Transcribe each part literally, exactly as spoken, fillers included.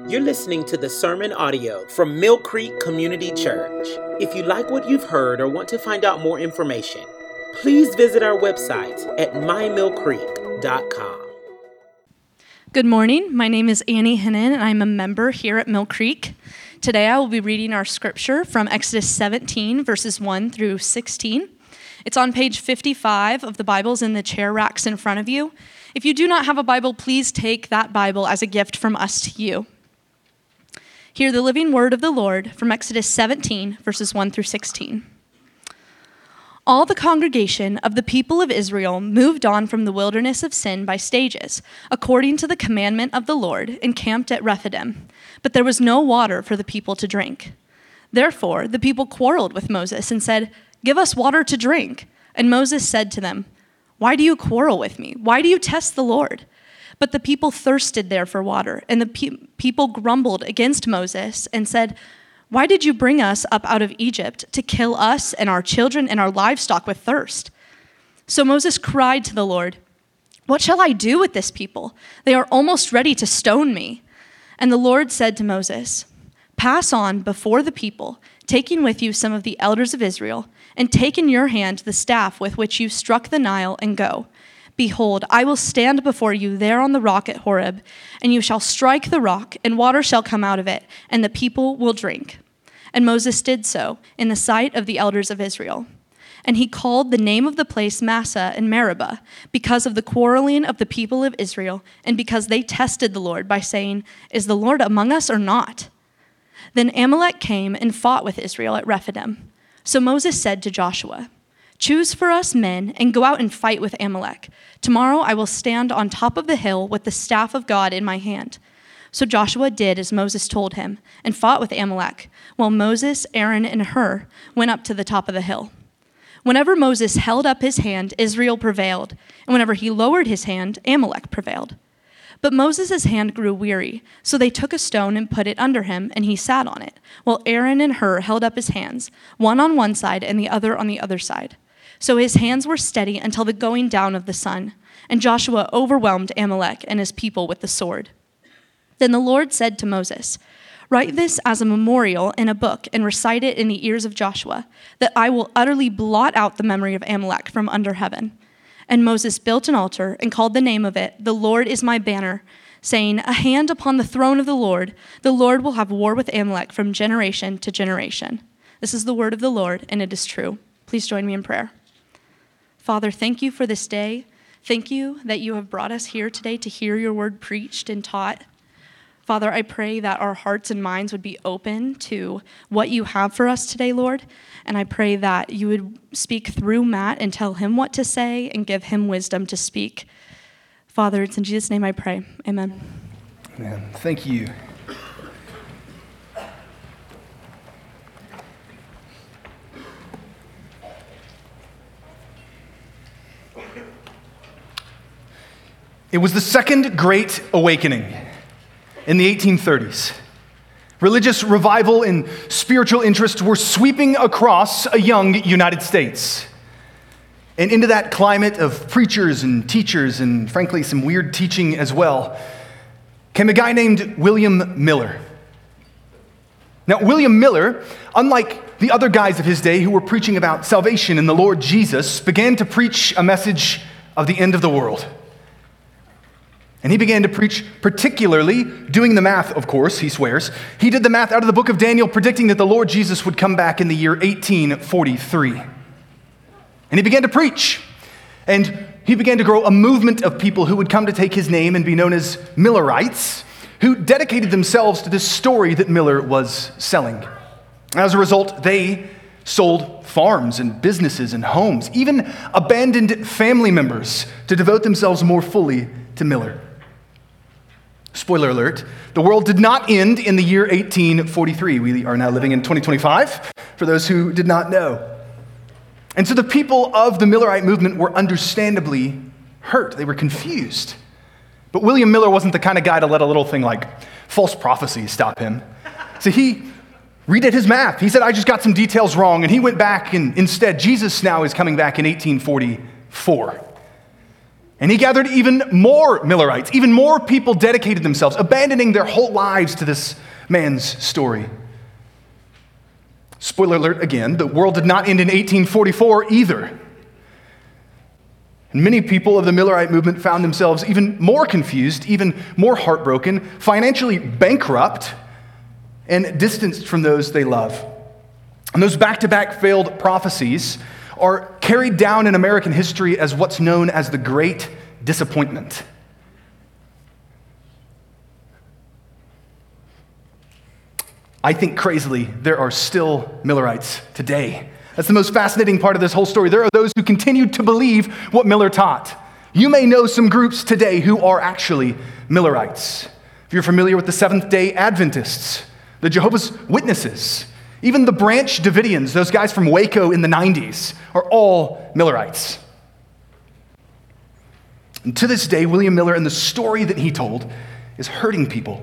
You're listening to the sermon audio from Mill Creek Community Church. If you like what you've heard or want to find out more information, please visit our website at my mill creek dot com. Good morning. My name is Annie Hennon, and I'm a member here at Mill Creek. Today I will be reading our scripture from Exodus seventeen, verses one through sixteen. It's on page fifty-five of the Bibles in the chair racks in front of you. If you do not have a Bible, please take that Bible as a gift from us to you. Hear the living word of the Lord from Exodus seventeen, verses one through sixteen. All the congregation of the people of Israel moved on from the wilderness of Sin by stages, according to the commandment of the Lord, and camped at Rephidim. But there was no water for the people to drink. Therefore, the people quarreled with Moses and said, "Give us water to drink." And Moses said to them, "Why do you quarrel with me? Why do you test the Lord?" But the people thirsted there for water, and the pe- people grumbled against Moses and said, "Why did you bring us up out of Egypt to kill us and our children and our livestock with thirst?" So Moses cried to the Lord, "What shall I do with this people? They are almost ready to stone me." And the Lord said to Moses, "Pass on before the people, taking with you some of the elders of Israel, and take in your hand the staff with which you struck the Nile, and go. Behold, I will stand before you there on the rock at Horeb, and you shall strike the rock, and water shall come out of it, and the people will drink." And Moses did so in the sight of the elders of Israel. And he called the name of the place Massah and Meribah, because of the quarreling of the people of Israel, and because they tested the Lord by saying, "Is the Lord among us or not?" Then Amalek came and fought with Israel at Rephidim. So Moses said to Joshua, "Choose for us men and go out and fight with Amalek. Tomorrow I will stand on top of the hill with the staff of God in my hand." So Joshua did as Moses told him and fought with Amalek, while Moses, Aaron, and Hur went up to the top of the hill. Whenever Moses held up his hand, Israel prevailed, and whenever he lowered his hand, Amalek prevailed. But Moses' hand grew weary, so they took a stone and put it under him, and he sat on it, while Aaron and Hur held up his hands, one on one side and the other on the other side. So his hands were steady until the going down of the sun, and Joshua overwhelmed Amalek and his people with the sword. Then the Lord said to Moses, "Write this as a memorial in a book and recite it in the ears of Joshua, that I will utterly blot out the memory of Amalek from under heaven." And Moses built an altar and called the name of it, "The Lord is my banner," saying, "A hand upon the throne of the Lord. The Lord will have war with Amalek from generation to generation." This is the word of the Lord, and it is true. Please join me in prayer. Father, thank you for this day. Thank you that you have brought us here today to hear your word preached and taught. Father, I pray that our hearts and minds would be open to what you have for us today, Lord. And I pray that you would speak through Matt and tell him what to say and give him wisdom to speak. Father, it's in Jesus' name I pray. Amen. Amen. Thank you. It was the Second Great Awakening in the eighteen thirties. Religious revival and spiritual interest were sweeping across a young United States. And into that climate of preachers and teachers, and frankly some weird teaching as well, came a guy named William Miller. Now, William Miller, unlike the other guys of his day who were preaching about salvation in the Lord Jesus, began to preach a message of the end of the world. And he began to preach particularly, doing the math, of course, he swears. He did the math out of the book of Daniel, predicting that the Lord Jesus would come back in the year eighteen forty-three. And he began to preach. And he began to grow a movement of people who would come to take his name and be known as Millerites, who dedicated themselves to this story that Miller was selling. As a result, they sold farms and businesses and homes, even abandoned family members to devote themselves more fully to Miller. Spoiler alert, the world did not end in the year eighteen forty-three. We are now living in twenty twenty-five, for those who did not know. And so the people of the Millerite movement were understandably hurt. They were confused. But William Miller wasn't the kind of guy to let a little thing like false prophecy stop him. So he redid his math. He said, I just got some details wrong. And he went back, and instead, Jesus now is coming back in eighteen forty-four. And he gathered even more Millerites. Even more people dedicated themselves, abandoning their whole lives to this man's story. Spoiler alert again, the world did not end in eighteen forty-four either. And many people of the Millerite movement found themselves even more confused, even more heartbroken, financially bankrupt, and distanced from those they love. And those back-to-back failed prophecies are carried down in American history as what's known as the Great Disappointment. I think crazily, there are still Millerites today. That's the most fascinating part of this whole story. There are those who continue to believe what Miller taught. You may know some groups today who are actually Millerites. If you're familiar with the Seventh-day Adventists, the Jehovah's Witnesses, even the Branch Davidians, those guys from Waco in the nineties, are all Millerites. And to this day, William Miller and the story that he told is hurting people.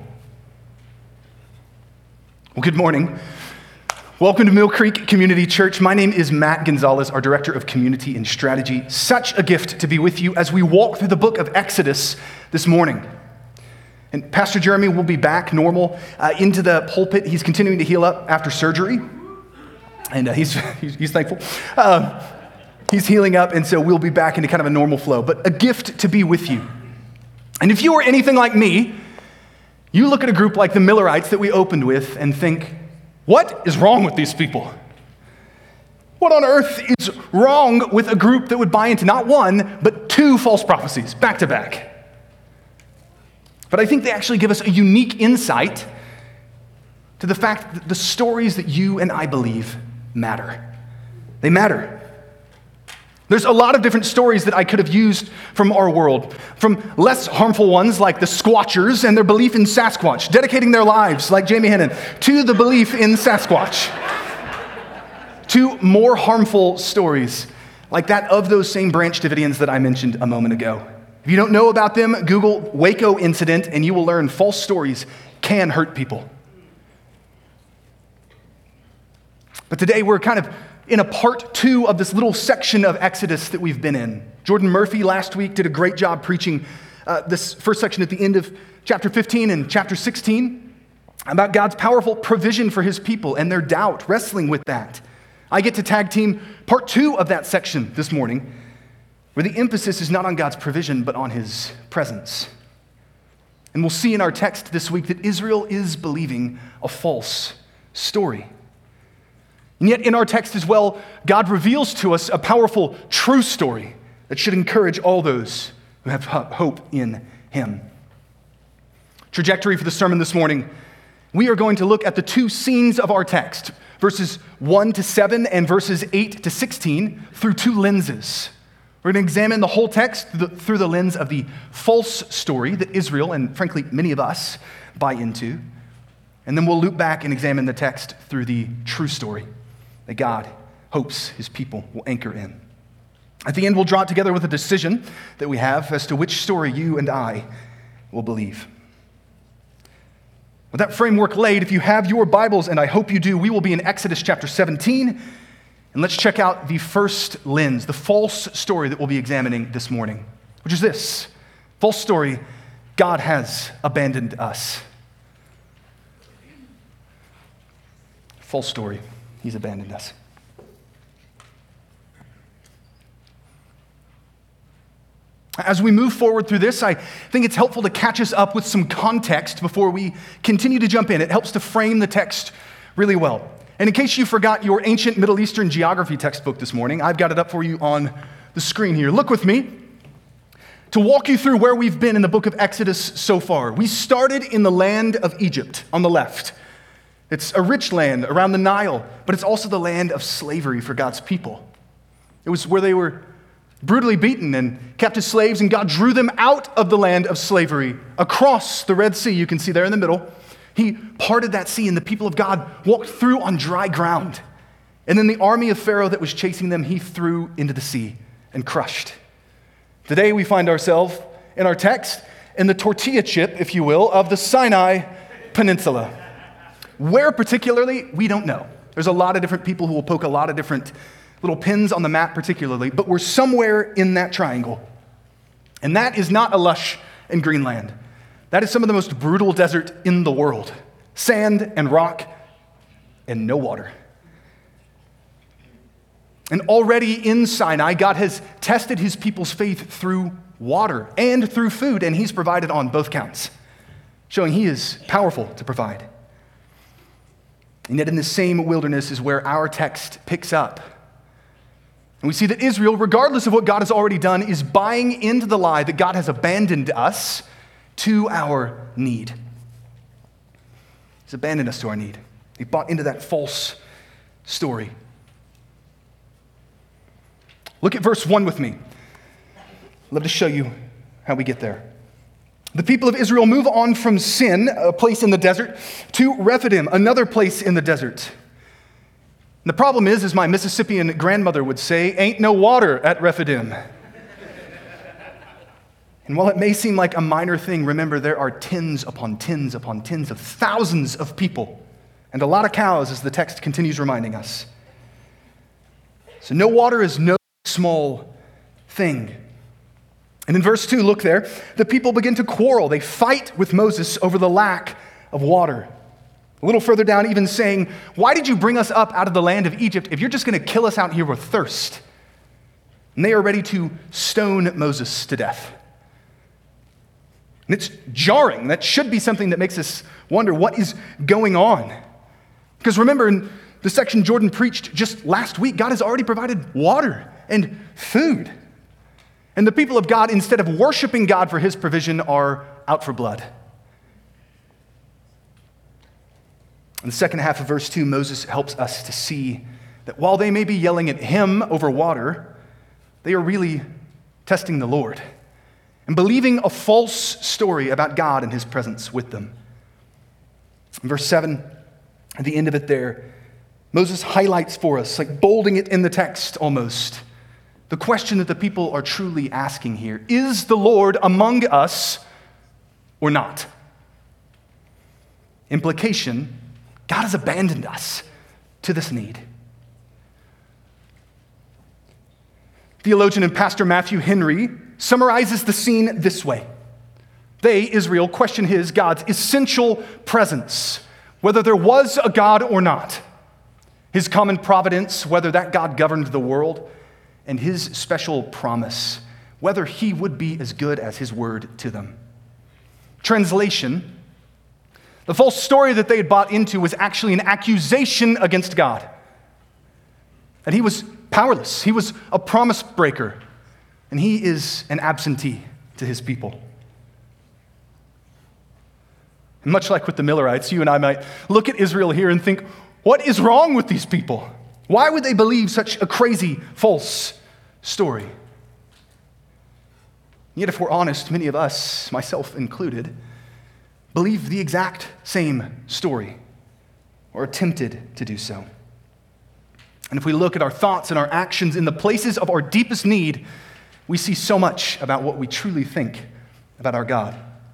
Well, good morning. Welcome to Mill Creek Community Church. My name is Matt Gonzalez, our Director of Community and Strategy. Such a gift to be with you as we walk through the book of Exodus this morning. And Pastor Jeremy will be back normal uh, into the pulpit. He's continuing to heal up after surgery, and uh, he's, he's he's thankful. Uh, he's healing up, and so we'll be back into kind of a normal flow. But a gift to be with you. And if you are anything like me, you look at a group like the Millerites that we opened with and think, what is wrong with these people? What on earth is wrong with a group that would buy into not one, but two false prophecies back to back? But I think they actually give us a unique insight to the fact that the stories that you and I believe matter. They matter. There's a lot of different stories that I could have used from our world, from less harmful ones like the Squatchers and their belief in Sasquatch, dedicating their lives like Jamie Hennon to the belief in Sasquatch, to more harmful stories like that of those same Branch Davidians that I mentioned a moment ago. If you don't know about them, Google Waco incident and you will learn false stories can hurt people. But today we're kind of in a part two of this little section of Exodus that we've been in. Jordan Murphy last week did a great job preaching uh, this first section at the end of chapter fifteen and chapter sixteen about God's powerful provision for his people and their doubt, wrestling with that. I get to tag team part two of that section this morning, where the emphasis is not on God's provision, but on his presence. And we'll see in our text this week that Israel is believing a false story. And yet in our text as well, God reveals to us a powerful, true story that should encourage all those who have hope in him. Trajectory for the sermon this morning, we are going to look at the two scenes of our text, verses one to seven and verses eight to sixteen, through two lenses. We're going to examine the whole text through the lens of the false story that Israel, and frankly many of us, buy into. And then we'll loop back and examine the text through the true story that God hopes his people will anchor in. At the end, we'll draw it together with a decision that we have as to which story you and I will believe. With that framework laid, if you have your Bibles, and I hope you do, we will be in Exodus chapter seventeen. And let's check out the first lens, the false story that we'll be examining this morning, which is this. False story, God has abandoned us. False story, he's abandoned us. As we move forward through this, I think it's helpful to catch us up with some context before we continue to jump in. It helps to frame the text really well. And in case you forgot your ancient Middle Eastern geography textbook this morning, I've got it up for you on the screen here. Look with me to walk you through where we've been in the book of Exodus so far. We started in the land of Egypt on the left. It's a rich land around the Nile, but it's also the land of slavery for God's people. It was where they were brutally beaten and kept as slaves, and God drew them out of the land of slavery across the Red Sea. You can see there in the middle. He parted that sea, and the people of God walked through on dry ground. And then the army of Pharaoh that was chasing them, he threw into the sea and crushed. Today we find ourselves in our text in the tortilla chip, if you will, of the Sinai Peninsula. Where particularly, we don't know. There's a lot of different people who will poke a lot of different little pins on the map particularly, but we're somewhere in that triangle. And that is not a lush and green land. That is some of the most brutal desert in the world. Sand and rock and no water. And already in Sinai, God has tested his people's faith through water and through food, and he's provided on both counts, showing he is powerful to provide. And yet in the same wilderness is where our text picks up. And we see that Israel, regardless of what God has already done, is buying into the lie that God has abandoned us to our need. He's abandoned us to our need. He bought into that false story. Look at verse one with me. I'd love to show you how we get there. The people of Israel move on from Sin, a place in the desert, to Rephidim, another place in the desert. And the problem is, as my Mississippian grandmother would say, ain't no water at Rephidim. And while it may seem like a minor thing, remember there are tens upon tens upon tens of thousands of people and a lot of cows, as the text continues reminding us. So no water is no small thing. And in verse two, look there, the people begin to quarrel. They fight with Moses over the lack of water. A little further down, even saying, why did you bring us up out of the land of Egypt if you're just going to kill us out here with thirst? And they are ready to stone Moses to death. And it's jarring. That should be something that makes us wonder what is going on. Because remember, in the section Jordan preached just last week, God has already provided water and food. And the people of God, instead of worshiping God for his provision, are out for blood. In the second half of verse two, Moses helps us to see that while they may be yelling at him over water, they are really testing the Lord and believing a false story about God and his presence with them. In verse seven, at the end of it there, Moses highlights for us, like bolding it in the text almost, the question that the people are truly asking here: is the Lord among us or not? Implication: God has abandoned us to this need. Theologian and pastor Matthew Henry summarizes the scene this way. They, Israel, question his, God's essential presence, whether there was a God or not, his common providence, whether that God governed the world, and his special promise, whether he would be as good as his word to them. Translation: the false story that they had bought into was actually an accusation against God. That he was powerless, he was a promise breaker, and he is an absentee to his people. And much like with the Millerites, you and I might look at Israel here and think, what is wrong with these people? Why would they believe such a crazy, false story? Yet if we're honest, many of us, myself included, believe the exact same story, or attempted to do so. And if we look at our thoughts and our actions in the places of our deepest need, we see so much about what we truly think about our God.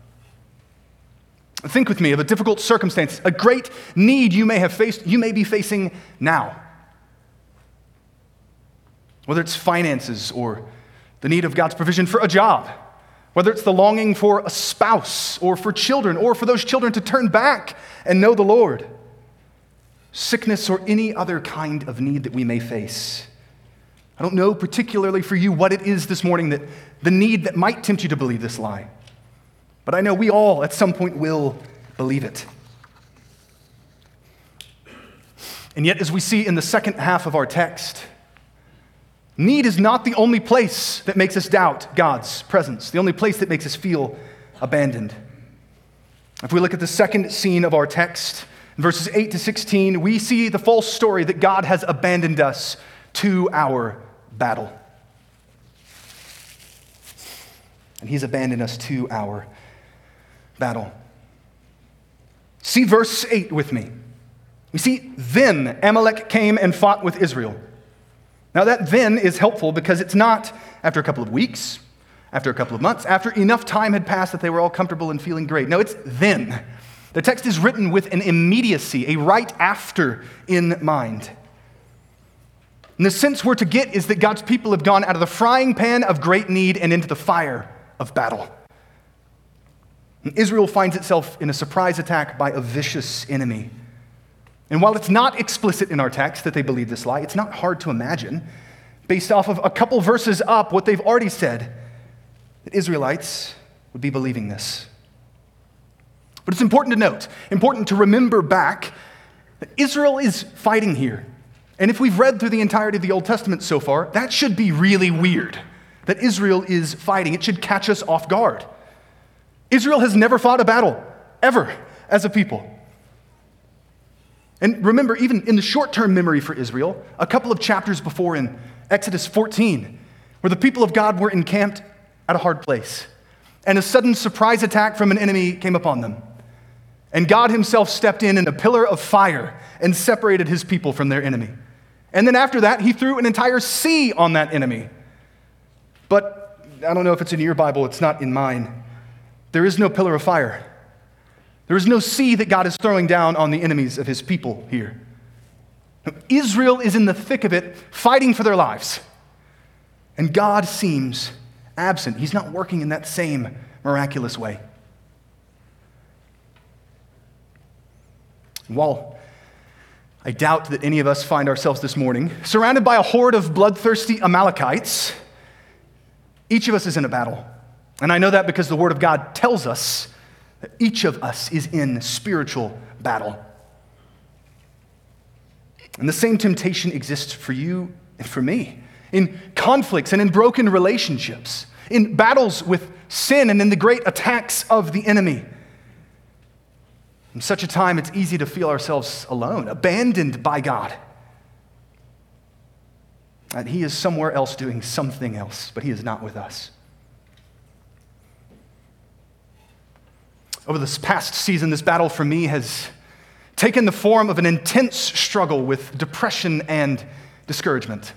Think with me of a difficult circumstance, a great need you may have faced, you may be facing now. Whether it's finances or the need of God's provision for a job, whether it's the longing for a spouse or for children or for those children to turn back and know the Lord, sickness or any other kind of need that we may face. I don't know particularly for you what it is this morning, that the need that might tempt you to believe this lie. But I know we all at some point will believe it. And yet, as we see in the second half of our text, need is not the only place that makes us doubt God's presence, the only place that makes us feel abandoned. If we look at the second scene of our text, in verses eight to sixteen, we see the false story that God has abandoned us to our battle. And he's abandoned us to our battle. See verse eight with me. We see, then Amalek came and fought with Israel. Now that then is helpful because it's not after a couple of weeks, after a couple of months, after enough time had passed that they were all comfortable and feeling great. No, it's then. The text is written with an immediacy, a right after in mind. And the sense we're to get is that God's people have gone out of the frying pan of great need and into the fire of battle. Israel finds itself in a surprise attack by a vicious enemy. And while it's not explicit in our text that they believe this lie, it's not hard to imagine, based off of a couple verses up, what they've already said, that Israelites would be believing this. But it's important to note, important to remember back, that Israel is fighting here. And if we've read through the entirety of the Old Testament so far, that should be really weird, that Israel is fighting. It should catch us off guard. Israel has never fought a battle, ever, as a people. And remember, even in the short-term memory for Israel, a couple of chapters before in Exodus fourteen, where the people of God were encamped at a hard place, and a sudden surprise attack from an enemy came upon them. And God himself stepped in in a pillar of fire and separated his people from their enemy. And then after that, he threw an entire sea on that enemy. But I don't know if it's in your Bible, it's not in mine. There is no pillar of fire. There is no sea that God is throwing down on the enemies of his people here. Israel is in the thick of it, fighting for their lives. And God seems absent. He's not working in that same miraculous way. While I doubt that any of us find ourselves this morning surrounded by a horde of bloodthirsty Amalekites, each of us is in a battle. And I know that because the Word of God tells us that each of us is in spiritual battle. And the same temptation exists for you and for me in conflicts and in broken relationships, in battles with sin and in the great attacks of the enemy. In such a time, it's easy to feel ourselves alone, abandoned by God. That he is somewhere else doing something else, but he is not with us. Over this past season, this battle for me has taken the form of an intense struggle with depression and discouragement.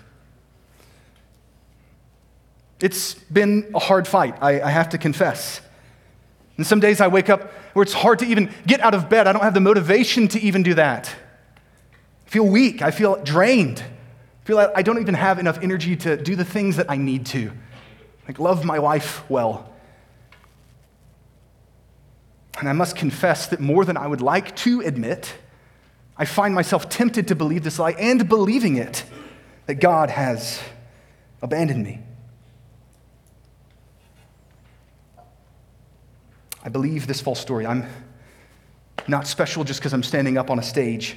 It's been a hard fight, I, I have to confess. And some days I wake up where it's hard to even get out of bed. I don't have the motivation to even do that. I feel weak. I feel drained. I feel like I don't even have enough energy to do the things that I need to, like love my wife well. And I must confess that more than I would like to admit, I find myself tempted to believe this lie and believing it, that God has abandoned me. I believe this false story. I'm not special just because I'm standing up on a stage.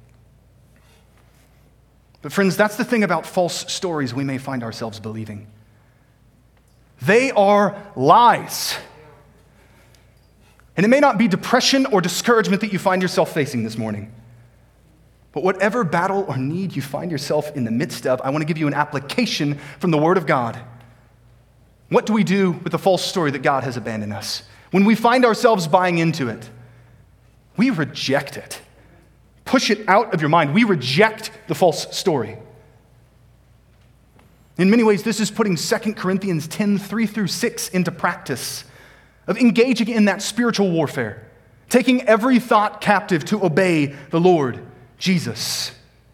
But friends, that's the thing about false stories we may find ourselves believing. They are lies. And it may not be depression or discouragement that you find yourself facing this morning. But whatever battle or need you find yourself in the midst of, I want to give you an application from the Word of God. What do we do with the false story that God has abandoned us? When we find ourselves buying into it, we reject it. Push it out of your mind. We reject the false story. In many ways, this is putting Second Corinthians ten, three through six into practice, of engaging in that spiritual warfare, taking every thought captive to obey the Lord Jesus.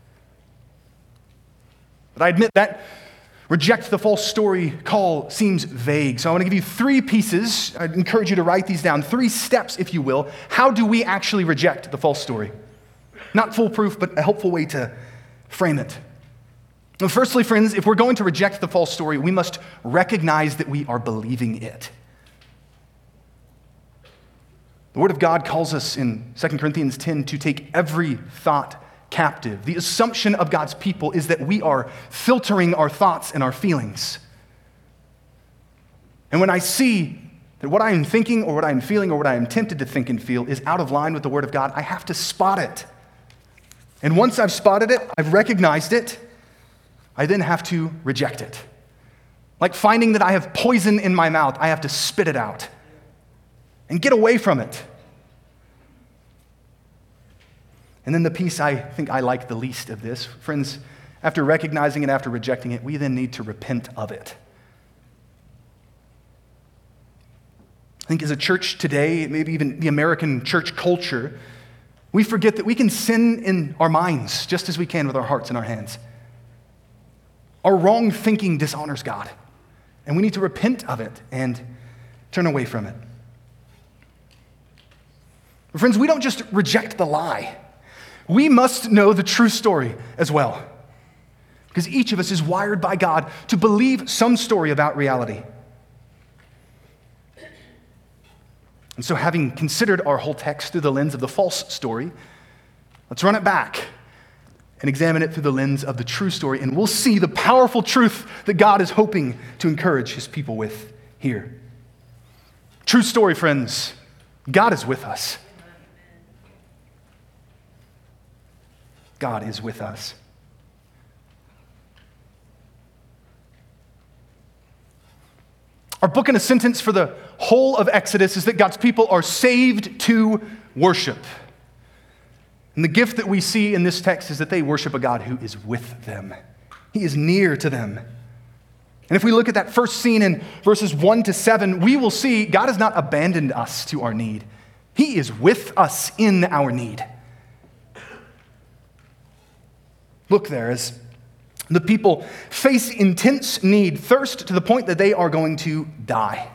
But I admit that reject the false story call seems vague. So I want to give you three pieces. I'd encourage you to write these down. Three steps, if you will. How do we actually reject the false story? Not foolproof, but a helpful way to frame it. Well, firstly, friends, if we're going to reject the false story, we must recognize that we are believing it. The Word of God calls us in Second Corinthians ten to take every thought captive. The assumption of God's people is that we are filtering our thoughts and our feelings. And when I see that what I am thinking or what I am feeling or what I am tempted to think and feel is out of line with the Word of God, I have to spot it. And once I've spotted it, I've recognized it, I then have to reject it. Like finding that I have poison in my mouth, I have to spit it out and get away from it. And then the piece I think I like the least of this, friends, after recognizing it, after rejecting it, we then need to repent of it. I think as a church today, maybe even the American church culture, we forget that we can sin in our minds just as we can with our hearts and our hands. Our wrong thinking dishonors God, and we need to repent of it and turn away from it. Friends, we don't just reject the lie. We must know the true story as well. Because each of us is wired by God to believe some story about reality. And so, having considered our whole text through the lens of the false story, let's run it back and examine it through the lens of the true story, and we'll see the powerful truth that God is hoping to encourage his people with here. True story, friends. God is with us. God is with us. Our book in a sentence for the whole of Exodus is that God's people are saved to worship. And the gift that we see in this text is that they worship a God who is with them. He is near to them. And if we look at that first scene in verses one to seven, we will see God has not abandoned us to our need. He is with us in our need. Look there as the people face intense need, thirst to the point that they are going to die.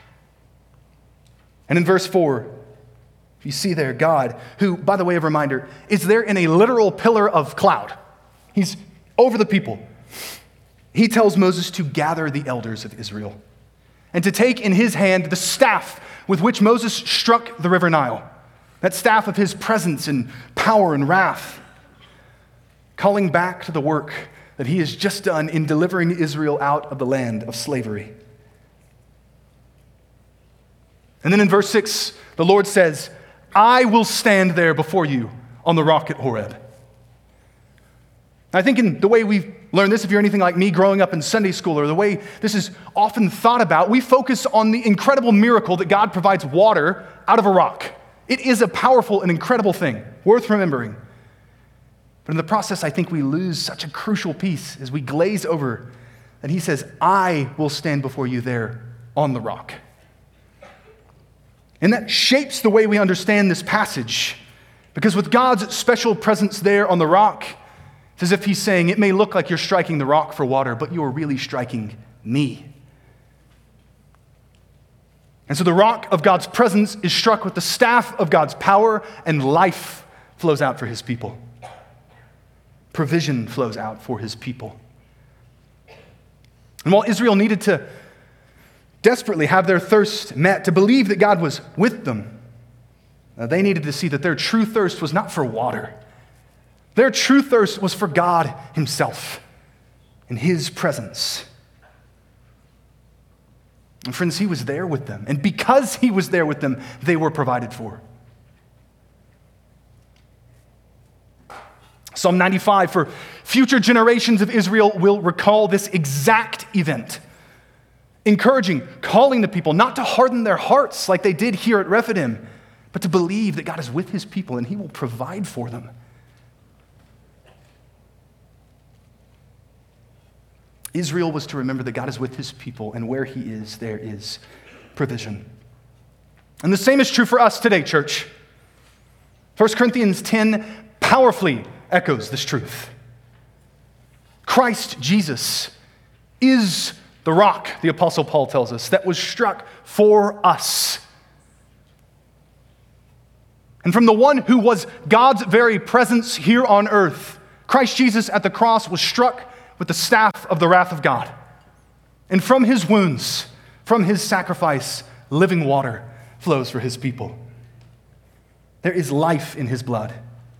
And in verse four, you see there God, who, by the way of reminder, is there in a literal pillar of cloud. He's over the people. He tells Moses to gather the elders of Israel and to take in his hand the staff with which Moses struck the river Nile, that staff of his presence and power and wrath, calling back to the work that he has just done in delivering Israel out of the land of slavery. And then in verse six, the Lord says, I will stand there before you on the rock at Horeb. I think in the way we've learned this, if you're anything like me growing up in Sunday school, or the way this is often thought about, we focus on the incredible miracle that God provides water out of a rock. It is a powerful and incredible thing, worth remembering. But in the process, I think we lose such a crucial piece as we glaze over that he says, I will stand before you there on the rock. And that shapes the way we understand this passage, because with God's special presence there on the rock, it's as if he's saying, it may look like you're striking the rock for water, but you're really striking me. And so the rock of God's presence is struck with the staff of God's power, and life flows out for his people. Provision flows out for his people. And while Israel needed to desperately have their thirst met, to believe that God was with them, uh, they needed to see that their true thirst was not for water. Their true thirst was for God himself and his presence. And friends, he was there with them. And because he was there with them, they were provided for. Psalm ninety-five, for future generations of Israel will recall this exact event, encouraging, calling the people not to harden their hearts like they did here at Rephidim, but to believe that God is with his people and he will provide for them. Israel was to remember that God is with his people, and where he is, there is provision. And the same is true for us today, church. First Corinthians ten powerfully echoes this truth. Christ Jesus is the rock, the Apostle Paul tells us, that was struck for us. And from the one who was God's very presence here on earth, Christ Jesus at the cross was struck with the staff of the wrath of God. And from his wounds, from his sacrifice, living water flows for his people. There is life in his blood.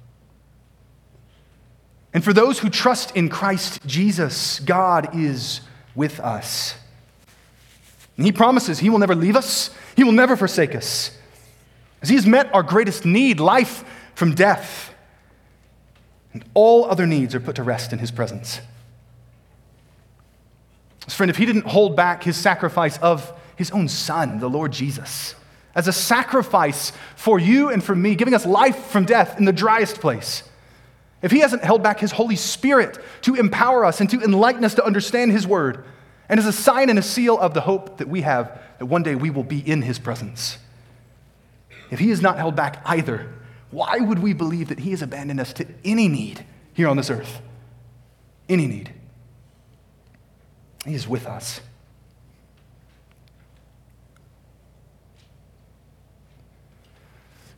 And for those who trust in Christ Jesus, God is with us. And he promises he will never leave us, he will never forsake us. As he has met our greatest need, life from death, and all other needs are put to rest in his presence. Friend, if he didn't hold back his sacrifice of his own son, the Lord Jesus, as a sacrifice for you and for me, giving us life from death in the driest place, if he hasn't held back his Holy Spirit to empower us and to enlighten us to understand his word, and as a sign and a seal of the hope that we have that one day we will be in his presence, if he has not held back either, why would we believe that he has abandoned us to any need here on this earth? Any need. He is with us.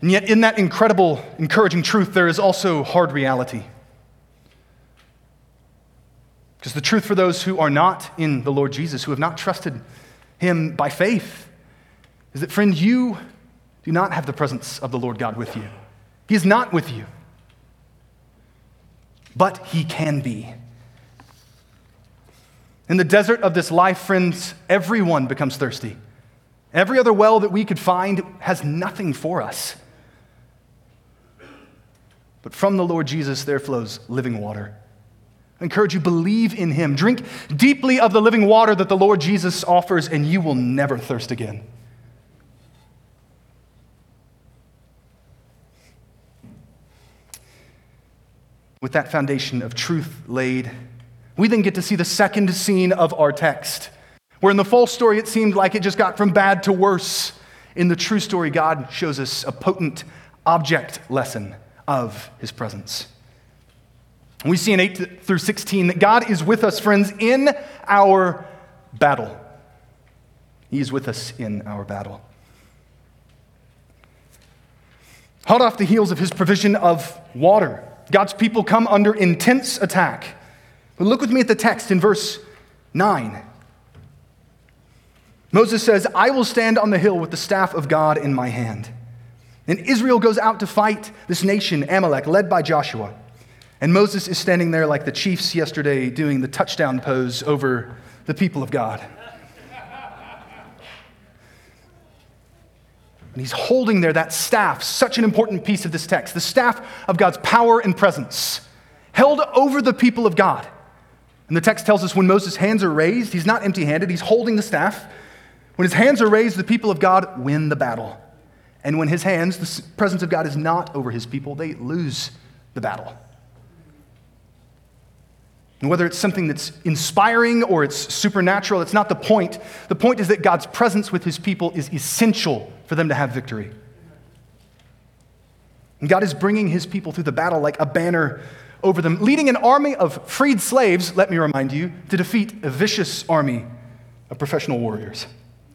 And yet in that incredible, encouraging truth, there is also hard reality. Because the truth for those who are not in the Lord Jesus, who have not trusted him by faith, is that, friend, you do not have the presence of the Lord God with you. He is not with you. But he can be. In the desert of this life, friends, everyone becomes thirsty. Every other well that we could find has nothing for us. But from the Lord Jesus, there flows living water. I encourage you, believe in him. Drink deeply of the living water that the Lord Jesus offers, and you will never thirst again. With that foundation of truth laid, we then get to see the second scene of our text, where in the false story it seemed like it just got from bad to worse. In the true story, God shows us a potent object lesson of his presence. And we see in eight through sixteen that God is with us, friends, in our battle. He is with us in our battle. Hot off the heels of his provision of water, God's people come under intense attack. But look with me at the text in verse nine. Moses says, I will stand on the hill with the staff of God in my hand. And Israel goes out to fight this nation, Amalek, led by Joshua. And Moses is standing there like the Chiefs yesterday doing the touchdown pose over the people of God. And he's holding there that staff, such an important piece of this text, the staff of God's power and presence, held over the people of God. And the text tells us when Moses' hands are raised, he's not empty-handed, he's holding the staff. When his hands are raised, the people of God win the battle. And when his hands, the presence of God is not over his people, they lose the battle. And whether it's something that's inspiring or it's supernatural, it's not the point. The point is that God's presence with his people is essential for them to have victory. And God is bringing his people through the battle like a banner over them, leading an army of freed slaves, let me remind you, to defeat a vicious army of professional warriors.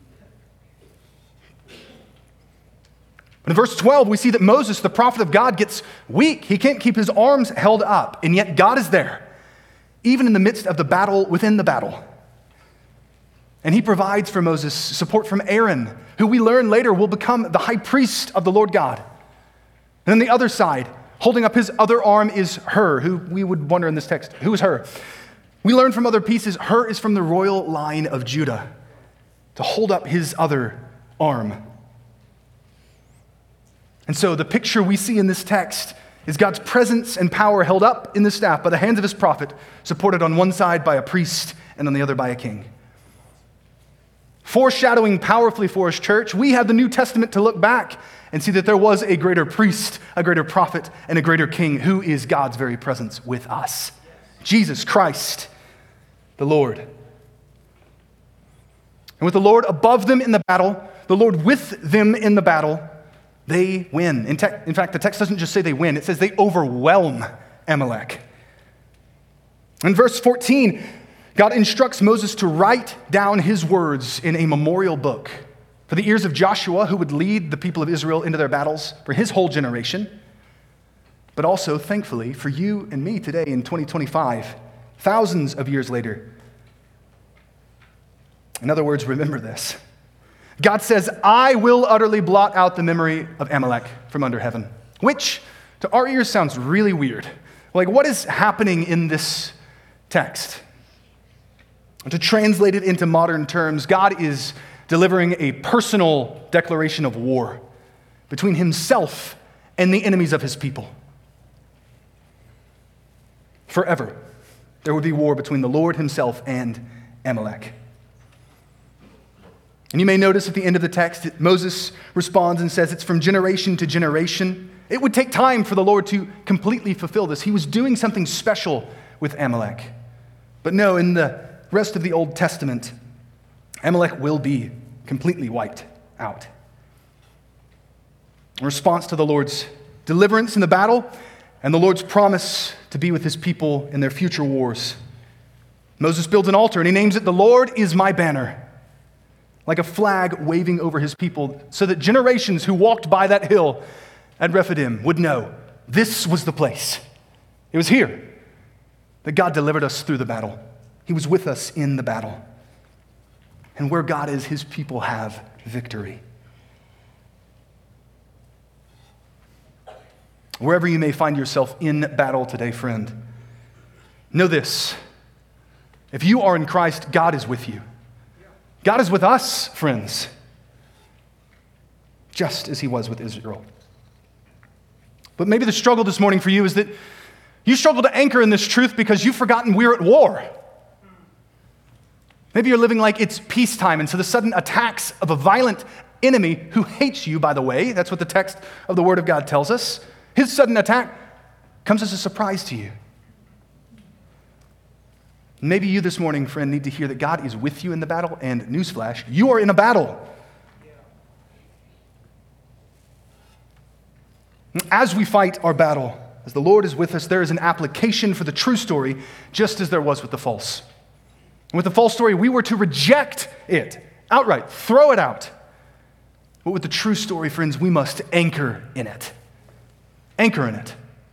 But in verse twelve, we see that Moses, the prophet of God, gets weak. He can't keep his arms held up, and yet God is there, even in the midst of the battle within the battle. And he provides for Moses support from Aaron, who we learn later will become the high priest of the Lord God. And on the other side, holding up his other arm is Hur, who we would wonder in this text, who is Hur? We learn from other pieces, Hur is from the royal line of Judah, to hold up his other arm. And so the picture we see in this text is God's presence and power held up in the staff by the hands of his prophet, supported on one side by a priest and on the other by a king. Foreshadowing powerfully for us, church, we have the New Testament to look back and see that there was a greater priest, a greater prophet, and a greater king who is God's very presence with us. Jesus Christ, the Lord. And with the Lord above them in the battle, the Lord with them in the battle, they win. In, te- in fact, the text doesn't just say they win, it says they overwhelm Amalek. In verse fourteen, God instructs Moses to write down his words in a memorial book for the ears of Joshua, who would lead the people of Israel into their battles for his whole generation, but also, thankfully, for you and me today in twenty twenty-five, thousands of years later. In other words, remember this. God says, I will utterly blot out the memory of Amalek from under heaven, which to our ears sounds really weird. Like, what is happening in this text? To translate it into modern terms, God is delivering a personal declaration of war between himself and the enemies of his people. Forever, there would be war between the Lord himself and Amalek. And you may notice at the end of the text, that Moses responds and says it's from generation to generation. It would take time for the Lord to completely fulfill this. He was doing something special with Amalek. But no, in the rest of the Old Testament, Amalek will be completely wiped out. In response to the Lord's deliverance in the battle and the Lord's promise to be with his people in their future wars, Moses builds an altar and he names it, "The Lord is my banner," like a flag waving over his people, so that generations who walked by that hill at Rephidim would know this was the place. It was here that God delivered us through the battle. He was with us in the battle. And where God is, his people have victory. Wherever you may find yourself in battle today, friend, know this. If you are in Christ, God is with you. God is with us, friends, just as he was with Israel. But maybe the struggle this morning for you is that you struggle to anchor in this truth because you've forgotten we're at war. Maybe you're living like it's peacetime, and so the sudden attacks of a violent enemy who hates you, by the way, that's what the text of the Word of God tells us, his sudden attack comes as a surprise to you. Maybe you this morning, friend, need to hear that God is with you in the battle, and newsflash, you are in a battle. As we fight our battle, as the Lord is with us, there is an application for the true story, just as there was with the false. And with the false story, we were to reject it outright, throw it out. But with the true story, friends, we must anchor in it. Anchor in it.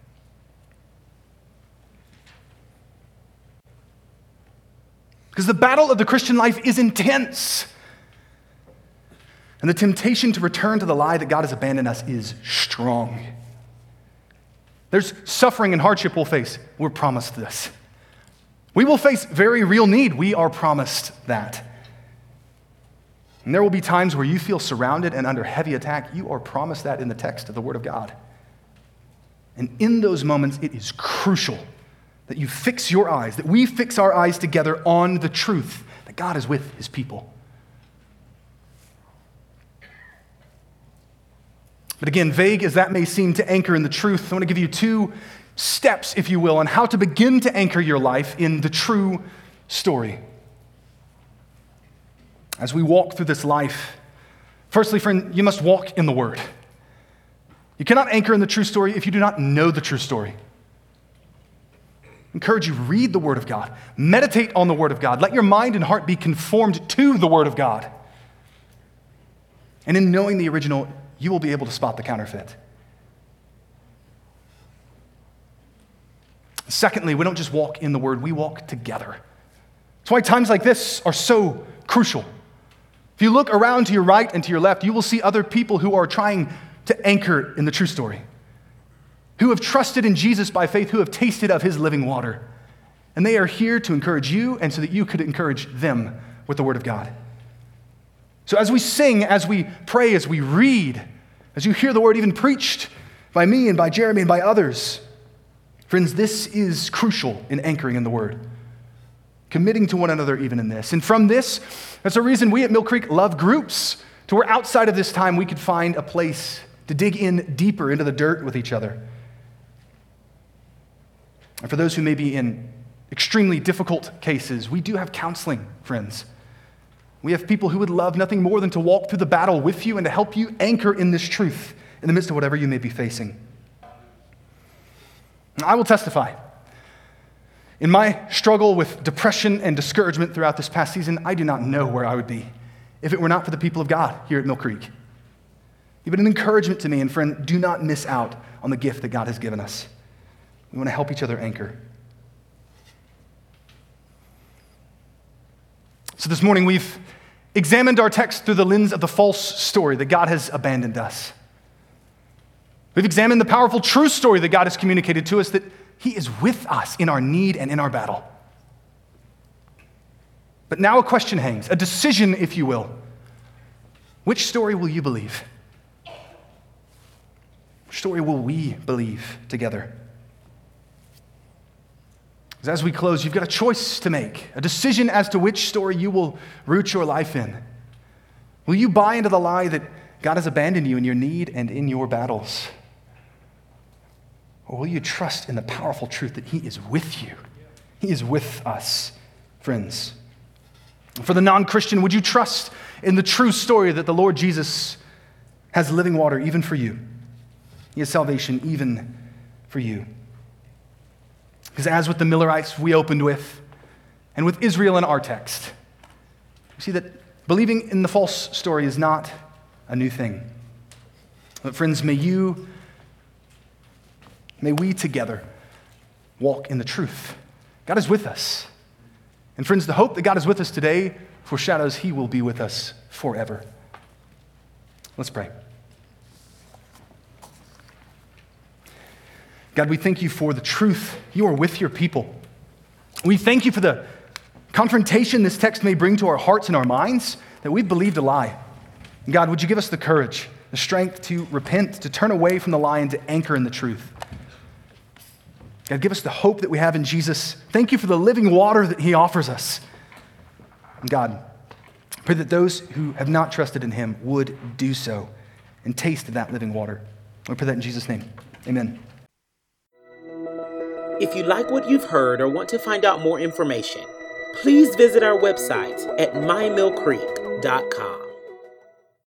Because the battle of the Christian life is intense. And the temptation to return to the lie that God has abandoned us is strong. There's suffering and hardship we'll face. We're promised this. We will face very real need. We are promised that. And there will be times where you feel surrounded and under heavy attack. You are promised that in the text of the Word of God. And in those moments, it is crucial that you fix your eyes, that we fix our eyes together on the truth that God is with his people. But again, vague as that may seem to anchor in the truth, I want to give you two steps, if you will, on how to begin to anchor your life in the true story. As we walk through this life, firstly, friend, you must walk in the Word. You cannot anchor in the true story if you do not know the true story. I encourage you, read the Word of God. Meditate on the Word of God. Let your mind and heart be conformed to the Word of God. And in knowing the original, you will be able to spot the counterfeit. Secondly, we don't just walk in the Word, we walk together. That's why times like this are so crucial. If you look around to your right and to your left, you will see other people who are trying to anchor in the true story, who have trusted in Jesus by faith, who have tasted of his living water. And they are here to encourage you and so that you could encourage them with the Word of God. So as we sing, as we pray, as we read, as you hear the Word even preached by me and by Jeremy and by others, friends, this is crucial in anchoring in the Word. Committing to one another even in this. And from this, that's a reason we at Mill Creek love groups, to where outside of this time we could find a place to dig in deeper into the dirt with each other. And for those who may be in extremely difficult cases, we do have counseling, friends. We have people who would love nothing more than to walk through the battle with you and to help you anchor in this truth in the midst of whatever you may be facing. I will testify. In my struggle with depression and discouragement throughout this past season, I do not know where I would be if it were not for the people of God here at Mill Creek. You've been an encouragement to me, and friend, do not miss out on the gift that God has given us. We want to help each other anchor. So this morning we've examined our text through the lens of the false story that God has abandoned us. We've examined the powerful true story that God has communicated to us, that he is with us in our need and in our battle. But now a question hangs, a decision, if you will. Which story will you believe? Which story will we believe together? As we close, you've got a choice to make, a decision as to which story you will root your life in. Will you buy into the lie that God has abandoned you in your need and in your battles? Or will you trust in the powerful truth that he is with you? He is with us, friends. For the non-Christian, would you trust in the true story that the Lord Jesus has living water even for you? He has salvation even for you. Because as with the Millerites we opened with, and with Israel in our text, we see that believing in the false story is not a new thing. But friends, may you May we together walk in the truth. God is with us. And friends, the hope that God is with us today foreshadows he will be with us forever. Let's pray. God, we thank you for the truth. You are with your people. We thank you for the confrontation this text may bring to our hearts and our minds that we've believed a lie. God, would you give us the courage, the strength to repent, to turn away from the lie and to anchor in the truth. God, give us the hope that we have in Jesus. Thank you for the living water that he offers us. And God, pray that those who have not trusted in him would do so and taste of that living water. We pray that in Jesus' name. Amen. If you like what you've heard or want to find out more information, please visit our website at my mill creek dot com.